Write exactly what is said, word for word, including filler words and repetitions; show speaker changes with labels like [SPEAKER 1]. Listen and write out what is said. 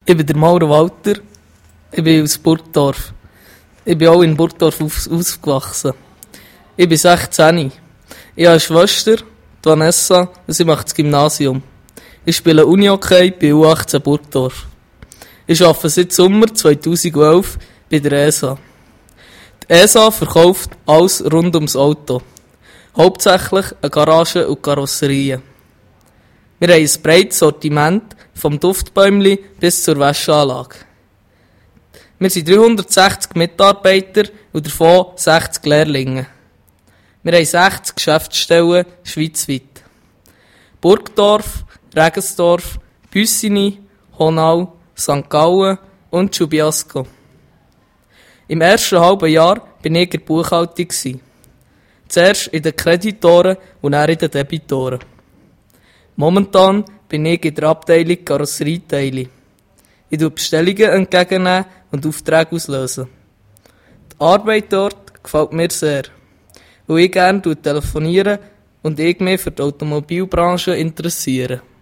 [SPEAKER 1] Ich bin der Mauro Walter, ich bin aus Burgdorf. Ich bin auch in Burgdorf auf, aufgewachsen. Ich bin sechzehn. Ich habe eine Schwester, die Vanessa, und sie macht das Gymnasium. Ich spiele Unihockey bei U achtzehn Burgdorf. Ich arbeite seit Sommer zweitausendelf bei der E S A. Die E S A verkauft alles rund ums Auto. Hauptsächlich eine Garage und Karosserien. Wir haben ein breites Sortiment, vom Duftbäumli bis zur Wäscheanlage. Wir sind dreihundertsechzig Mitarbeiter und davon sechzig Lehrlinge. Wir haben sechzig Geschäftsstellen schweizweit. Burgdorf, Regensdorf, Büssini, Honau, Sankt Gallen und Schubiasco. Im ersten halben Jahr war ich in der Buchhaltung. Zuerst in den Kreditoren und dann in den Debitoren. Momentan bin ich in der Abteilung Karosserieteile. Ich tue Bestellungen entgegennehmen und Aufträge auslösen. Die Arbeit dort gefällt mir sehr, weil ich gerne telefoniere und ich mich für die Automobilbranche interessiere.